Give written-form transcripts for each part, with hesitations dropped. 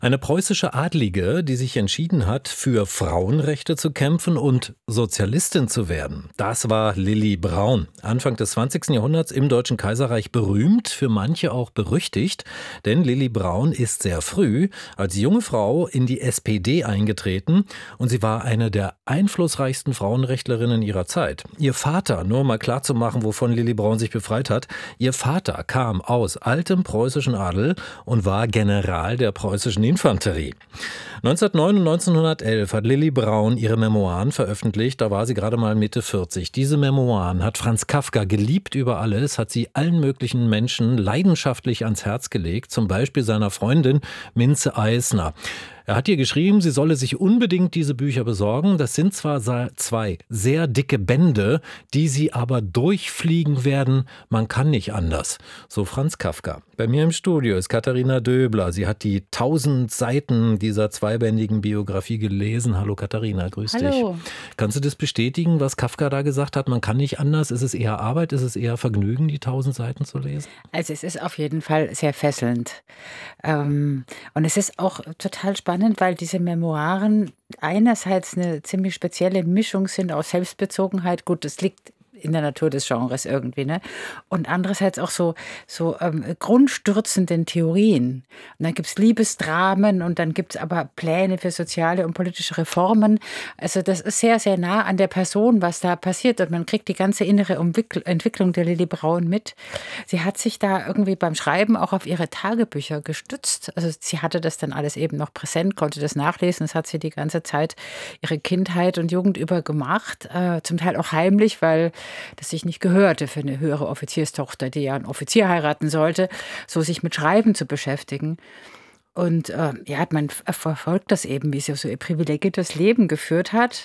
Eine preußische Adlige, die sich entschieden hat, für Frauenrechte zu kämpfen und Sozialistin zu werden. Das war Lilli Braun. Anfang des 20. Jahrhunderts im Deutschen Kaiserreich berühmt, für manche auch berüchtigt. Denn Lilli Braun ist sehr früh als junge Frau in die SPD eingetreten und sie war eine der einflussreichsten Frauenrechtlerinnen ihrer Zeit. Ihr Vater, nur mal klarzumachen, wovon Lilli Braun sich befreit hat, ihr Vater kam aus altem preußischen Adel und war General der preußischen Infanterie. 1909 und 1911 hat Lilli Braun ihre Memoiren veröffentlicht, da war sie gerade mal Mitte 40. Diese Memoiren hat Franz Kafka geliebt über alles, hat sie allen möglichen Menschen leidenschaftlich ans Herz gelegt, zum Beispiel seiner Freundin Minze Eisner. Er hat ihr geschrieben, sie solle sich unbedingt diese Bücher besorgen. Das sind zwar zwei sehr dicke Bände, die sie aber durchfliegen werden. Man kann nicht anders. So Franz Kafka. Bei mir im Studio ist Katharina Döbler. Sie hat die 1000 Seiten dieser zweibändigen Biografie gelesen. Hallo Katharina, grüß dich. Hallo. Kannst du das bestätigen, was Kafka da gesagt hat? Man kann nicht anders. Ist es eher Arbeit? Ist es eher Vergnügen, die 1000 Seiten zu lesen? Also es ist auf jeden Fall sehr fesselnd. Und es ist auch total spannend, weil diese Memoiren einerseits eine ziemlich spezielle Mischung sind aus Selbstbezogenheit. Gut, das liegt in der Natur des Genres irgendwie, ne? Und andererseits auch so grundstürzenden Theorien. Und dann gibt es Liebesdramen und dann gibt es aber Pläne für soziale und politische Reformen. Also das ist sehr, sehr nah an der Person, was da passiert. Und man kriegt die ganze innere Entwicklung der Lilli Braun mit. Sie hat sich da irgendwie beim Schreiben auch auf ihre Tagebücher gestützt. Also sie hatte das dann alles eben noch präsent, konnte das nachlesen. Das hat sie die ganze Zeit ihre Kindheit und Jugend über gemacht. Zum Teil auch heimlich, weil das sich nicht gehörte für eine höhere Offizierstochter, die ja einen Offizier heiraten sollte, so sich mit Schreiben zu beschäftigen. Und man verfolgt das eben, wie sie so ihr privilegiertes Leben geführt hat.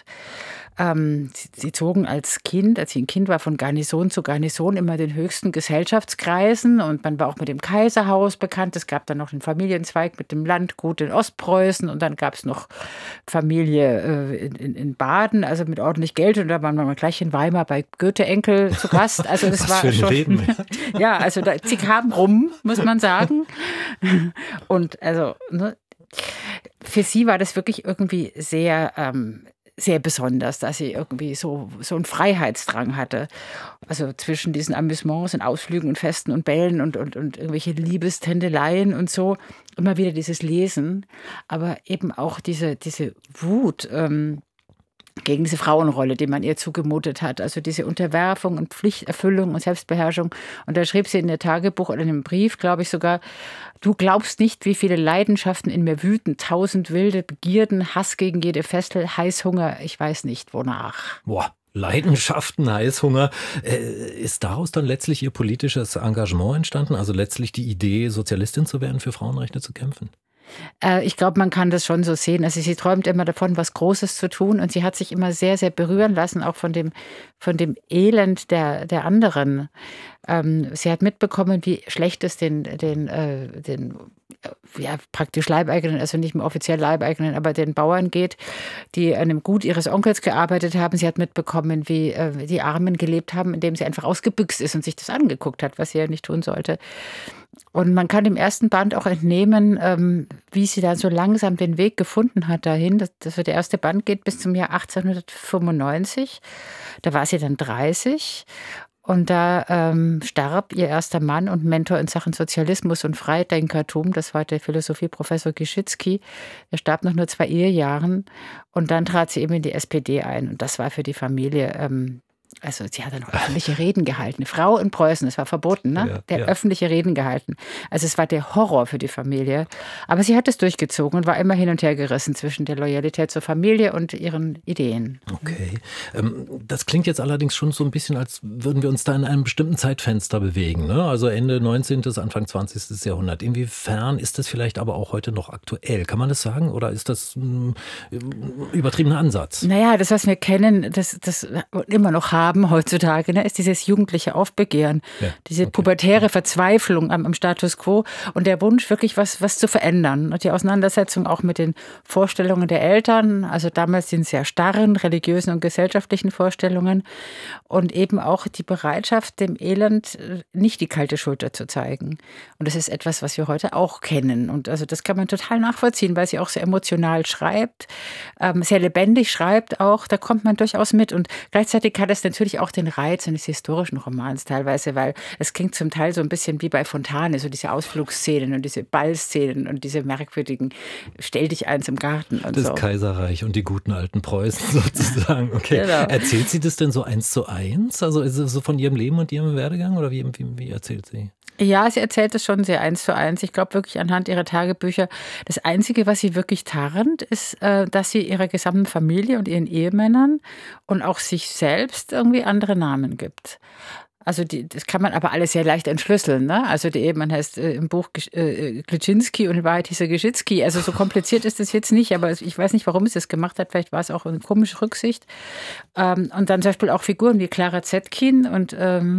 Sie zogen als sie ein Kind war, von Garnison zu Garnison immer den höchsten Gesellschaftskreisen und man war auch mit dem Kaiserhaus bekannt. Es gab dann noch den Familienzweig mit dem Landgut in Ostpreußen und dann gab es noch Familie in Baden, also mit ordentlich Geld und da waren wir gleich in Weimar bei Goethe-Enkel zu Gast. Also das war schon Leben. Ja, also sie kamen rum, muss man sagen. Und also für sie war das wirklich irgendwie sehr besonders, dass sie irgendwie so einen Freiheitsdrang hatte. Also zwischen diesen Amüsements und Ausflügen und Festen und Bällen und irgendwelche Liebestendeleien und so. Immer wieder dieses Lesen, aber eben auch diese Wut gegen diese Frauenrolle, die man ihr zugemutet hat. Also diese Unterwerfung und Pflichterfüllung und Selbstbeherrschung. Und da schrieb sie in ihr Tagebuch oder in einem Brief, glaube ich sogar, du glaubst nicht, wie viele Leidenschaften in mir wüten, 1000 wilde Begierden, Hass gegen jede Festel, Heißhunger, ich weiß nicht wonach. Boah. Leidenschaften, Heißhunger. Ist daraus dann letztlich ihr politisches Engagement entstanden? Also letztlich die Idee, Sozialistin zu werden, für Frauenrechte zu kämpfen? Ich glaube, man kann das schon so sehen. Also sie träumt immer davon, was Großes zu tun und sie hat sich immer sehr, sehr berühren lassen, auch von dem Elend der anderen. Sie hat mitbekommen, wie schlecht es den praktisch Leibeigenen, also nicht mehr offiziell Leibeigenen, aber den Bauern geht, die an dem Gut ihres Onkels gearbeitet haben. Sie hat mitbekommen, wie die Armen gelebt haben, indem sie einfach ausgebüxt ist und sich das angeguckt hat, was sie ja nicht tun sollte. Und man kann im ersten Band auch entnehmen, wie sie dann so langsam den Weg gefunden hat dahin. Der erste Band geht bis zum Jahr 1895. Da war sie dann 30. Und da starb ihr erster Mann und Mentor in Sachen Sozialismus und Freidenkertum. Das war der Philosophieprofessor Gischitzky. Er starb nach nur 2 Ehejahren. Und dann trat sie eben in die SPD ein. Und das war für die Familie also sie hat dann noch öffentliche Reden gehalten. Eine Frau in Preußen, das war verboten, ne? Öffentliche Reden gehalten. Also es war der Horror für die Familie. Aber sie hat es durchgezogen und war immer hin und her gerissen zwischen der Loyalität zur Familie und ihren Ideen. Okay. Das klingt jetzt allerdings schon so ein bisschen, als würden wir uns da in einem bestimmten Zeitfenster bewegen, ne? Also Ende 19., Anfang 20. Jahrhundert. Inwiefern ist das vielleicht aber auch heute noch aktuell? Kann man das sagen? Oder ist das ein übertriebener Ansatz? Naja, das, was wir kennen, das immer noch haben, haben heutzutage, ne, ist dieses jugendliche Aufbegehren, diese pubertäre Verzweiflung am Status quo und der Wunsch, wirklich was zu verändern. Und die Auseinandersetzung auch mit den Vorstellungen der Eltern, also damals den sehr starren religiösen und gesellschaftlichen Vorstellungen und eben auch die Bereitschaft, dem Elend nicht die kalte Schulter zu zeigen. Und das ist etwas, was wir heute auch kennen. Und also das kann man total nachvollziehen, weil sie auch sehr emotional schreibt, sehr lebendig schreibt auch. Da kommt man durchaus mit. Und gleichzeitig hat es natürlich auch den Reiz eines historischen Romans teilweise, weil es klingt zum Teil so ein bisschen wie bei Fontane, so diese Ausflugsszenen und diese Ballszenen und diese merkwürdigen Stell dich eins im Garten und das so. Kaiserreich und die guten alten Preußen sozusagen. Okay. Genau. Erzählt sie das denn so 1:1? Also ist es so von ihrem Leben und ihrem Werdegang oder wie erzählt sie? Ja, sie erzählt es schon sehr 1:1. Ich glaube wirklich anhand ihrer Tagebücher. Das Einzige, was sie wirklich tarnt, ist, dass sie ihrer gesamten Familie und ihren Ehemännern und auch sich selbst irgendwie andere Namen gibt. Also das kann man aber alles sehr leicht entschlüsseln. Ne? Also der Ehemann heißt im Buch Klitschinski und in Wahrheit hieß er Geschitzki. Also so kompliziert ist das jetzt nicht, aber ich weiß nicht, warum es das gemacht hat. Vielleicht war es auch eine komische Rücksicht. Und dann zum Beispiel auch Figuren wie Clara Zetkin und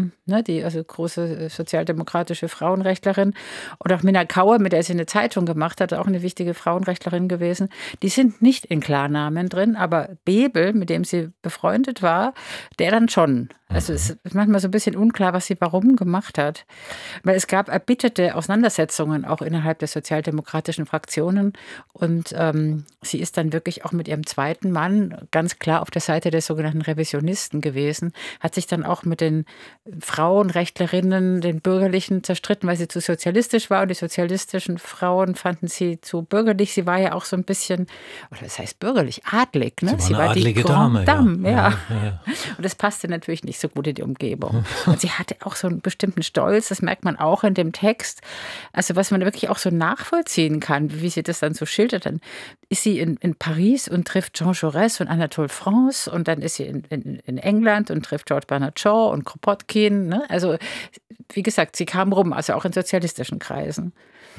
die also große sozialdemokratische Frauenrechtlerin und auch Minna Kauer, mit der sie eine Zeitung gemacht hat, auch eine wichtige Frauenrechtlerin gewesen. Die sind nicht in Klarnamen drin, aber Bebel, mit dem sie befreundet war, der dann schon. Also es ist manchmal so ein bisschen unklar, was sie warum gemacht hat. Weil es gab erbitterte Auseinandersetzungen auch innerhalb der sozialdemokratischen Fraktionen. Und sie ist dann wirklich auch mit ihrem zweiten Mann ganz klar auf der Seite der sogenannten Revisionisten gewesen. Hat sich dann auch mit den Frauenrechtlerinnen, den Bürgerlichen zerstritten, weil sie zu sozialistisch war. Und die sozialistischen Frauen fanden sie zu bürgerlich. Sie war ja auch so ein bisschen, oder das heißt bürgerlich, adlig. Ne? Sie war eine adlige Dame. Ja. Und das passte natürlich nicht so gut in die Umgebung. Und sie hatte auch so einen bestimmten Stolz, das merkt man auch in dem Text. Also was man wirklich auch so nachvollziehen kann, wie sie das dann so schildert. Dann ist sie in Paris und trifft Jean Jaurès und Anatole France und dann ist sie in England und trifft George Bernard Shaw und Kropotkin. Ne? Also wie gesagt, sie kam rum, also auch in sozialistischen Kreisen.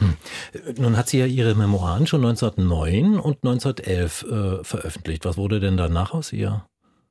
Nun hat sie ja ihre Memoiren schon 1909 und 1911 veröffentlicht. Was wurde denn danach aus ihr?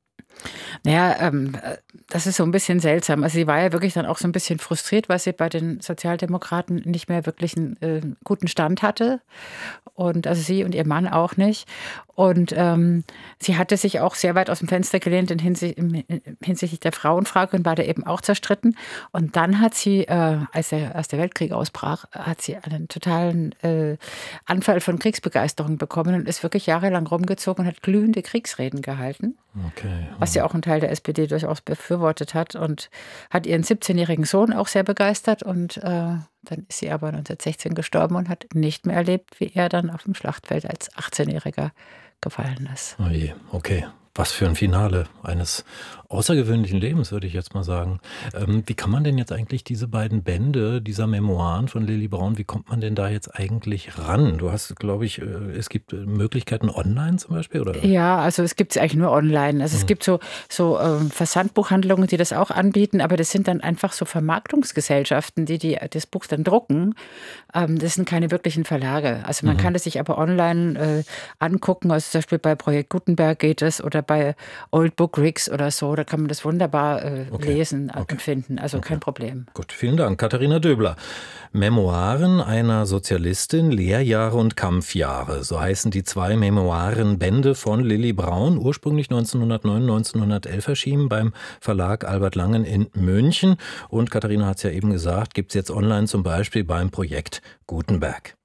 Naja, das ist so ein bisschen seltsam. Also sie war ja wirklich dann auch so ein bisschen frustriert, weil sie bei den Sozialdemokraten nicht mehr wirklich einen guten Stand hatte. Und also sie und ihr Mann auch nicht. Und sie hatte sich auch sehr weit aus dem Fenster gelehnt hinsichtlich der Frauenfrage und war da eben auch zerstritten. Und dann hat sie, als der Weltkrieg ausbrach, hat sie einen totalen Anfall von Kriegsbegeisterung bekommen und ist wirklich jahrelang rumgezogen und hat glühende Kriegsreden gehalten. Okay. Was ja auch ein Teil der SPD durchaus befürwortet hat und hat ihren 17-jährigen Sohn auch sehr begeistert und dann ist sie aber 1916 gestorben und hat nicht mehr erlebt, wie er dann auf dem Schlachtfeld als 18-Jähriger gefallen ist. Oh je, okay. Was für ein Finale eines außergewöhnlichen Lebens, würde ich jetzt mal sagen. Wie kann man denn jetzt eigentlich diese beiden Bände dieser Memoiren von Lilli Braun, wie kommt man denn da jetzt eigentlich ran? Du hast, glaube ich, es gibt Möglichkeiten online zum Beispiel, oder? Ja, also es gibt es eigentlich nur online. Also es gibt so Versandbuchhandlungen, die das auch anbieten, aber das sind dann einfach so Vermarktungsgesellschaften, die das Buch dann drucken. Das sind keine wirklichen Verlage. Also man kann es sich aber online angucken. Also zum Beispiel bei Projekt Gutenberg geht es oder bei Old Book Rigs oder so. Da kann man das wunderbar lesen und finden. Also kein Problem. Gut, vielen Dank. Katharina Döbler. Memoiren einer Sozialistin, Lehrjahre und Kampfjahre. So heißen die 2 Memoirenbände von Lilli Braun. Ursprünglich 1909, 1911 erschienen beim Verlag Albert Langen in München. Und Katharina hat es ja eben gesagt, gibt es jetzt online zum Beispiel beim Projekt Gutenberg.